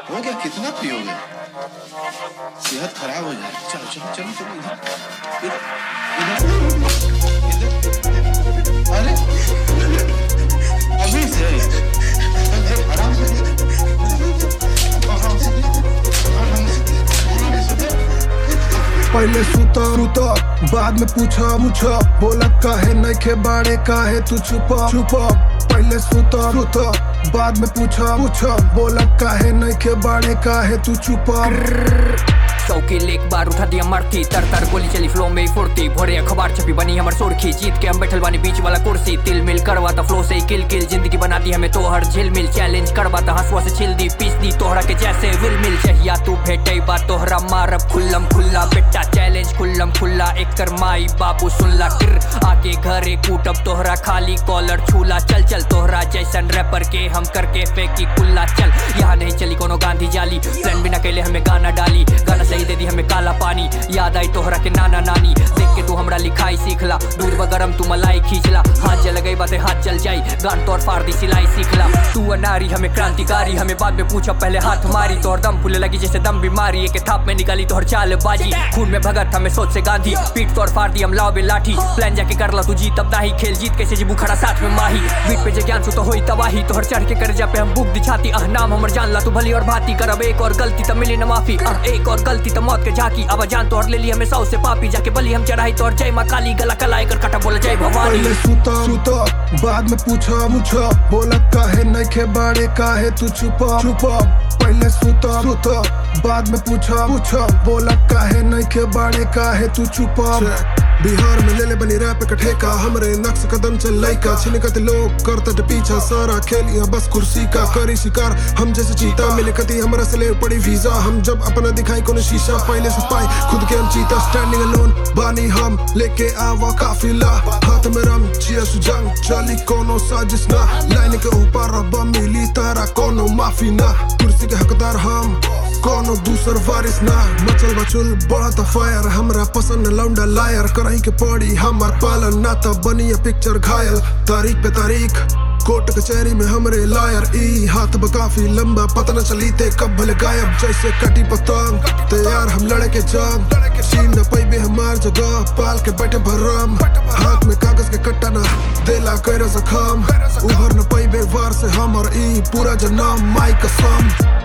हो गया, कितना पियोगे? सेहत खराब हो जाए। चलो चलो चलो चलो इधर इधर इधर। अरे अभी से आराम से पहले सुता बाद में पूछा बोला काहे नइखे बाड़े काहे तू छुपा पहले सुता बाद में पूछा बोला काहे नइखे बाड़े काहे तू छुपा। 100 किल एक बार उठा दिया मरती तर गोली चली फ्लो में फुर्ती भोरे अखबार छपी बनी हमर सुर्खी जीत के हम बैठल बानी बीच वाला कुर्सी तिल मिल करवाता फ्लो से किल जिंदगी बना दी हमें तोहर झिलमिल चैलेंज करवाता हंसुआ से छिल दी पीस दी तोहरा के जैसे विल मिल चाहिया तू भेटे बा तोहरा मारब खुल्लम खुल्ला बेटा चैलेंज खुल्लम खुल्ला एकर माई बाबू सुनला टिर आके घरे कूटब तोहरा खाली कॉलर छूला चल तोहरा जैसन रैपर के हम करके फेंकी कुल्ला चल यहाँ नहीं चली कोनो गांधी जाली प्लान बिना कैले हमें गाना डाली गाना सही दे दी हमें काला पानी याद आई तोहरा के नाना नानी देख के तू हमरा लिखाई सीखला दूध बगरम तू मलाई खींचला हाथ जल गई बातें हाथ जल जाई गान तोड़ फाड़ दी सिलाई सीखला तू अनारी हमें क्रांतिकारी हमें बाद में पूछा पहले हाथ मारी तोहर दम फूले लगी जैसे दम बीमारी एक थाप में निकाली तोहर चाल बाजी खून में भगत हमें सोच से गांधी पीठ तोड़ फाड़ दी हम लाओ बे लाठी प्लान जाके कर ला तू जीत तब नहीं खेल जीत कैसे जीबू खड़ा साथ में माही बीट पे जे ज्ञान सु तो होई तबाही तोहर चढ़ के कर जा पे हम बुक दिछाती नाम हमर जान ला तू भली और भांति करब एक और गलती त मिली न माफी एक और गलती त मौत के झाकी अब जान तोहर ले ली हमें 100 से पापी जाके बली हम चढ़ाई तोहर जय मां काली गला कलाई कर कटा बोला जय भवानी। पहले सुता बाद में पूछा बोला काहे नइखे बाड़े काहे तू छुपा पहले सुता बाद में पूछा बोला काहे नइखे बाड़े काहे तू छुपा। बिहार में ले बनी रैप का ठेका हमरे नक्श कदम चल लइका छिनकत लोग करतट पीछा सारा खेलिया बस कुर्सी का करी शिकार हम जैसे चीता मिले कती हमरा से ले पड़ी वीजा हम जब अपना दिखाई कोनो शीशा पहले से पाई खुद के हम चीता स्टैंडिंग अलोन बानी हम लेके आवा काफिला हाथ में रम चिया सुजंग चली कोनो साजिश ना लाइन के ऊपर रब्बा मिली तारा कोनो माफी ना कुर्सी के हकदार हम कोनो दूसर वारिस ना मचल बचुल बढ़त फायर हमरा पसंद लौंडा लायर कराई के पड़ी हमार पालन ना तब बनी पिक्चर घायल तारीख पे तारीख कोर्ट कचहरी में हमरे लायर ई हाथ काफी लंबा पता न चली ते कब भले गायब जैसे कटी पतंग तैयार हम लड़े के जंग छीन न पैबे हमार जगह पाल के बैठे भरम हाथ में कागज के कट्टा ना देला कर जखम उभर न पैबे वार से हमर ई पूरा जन्म माई कसम।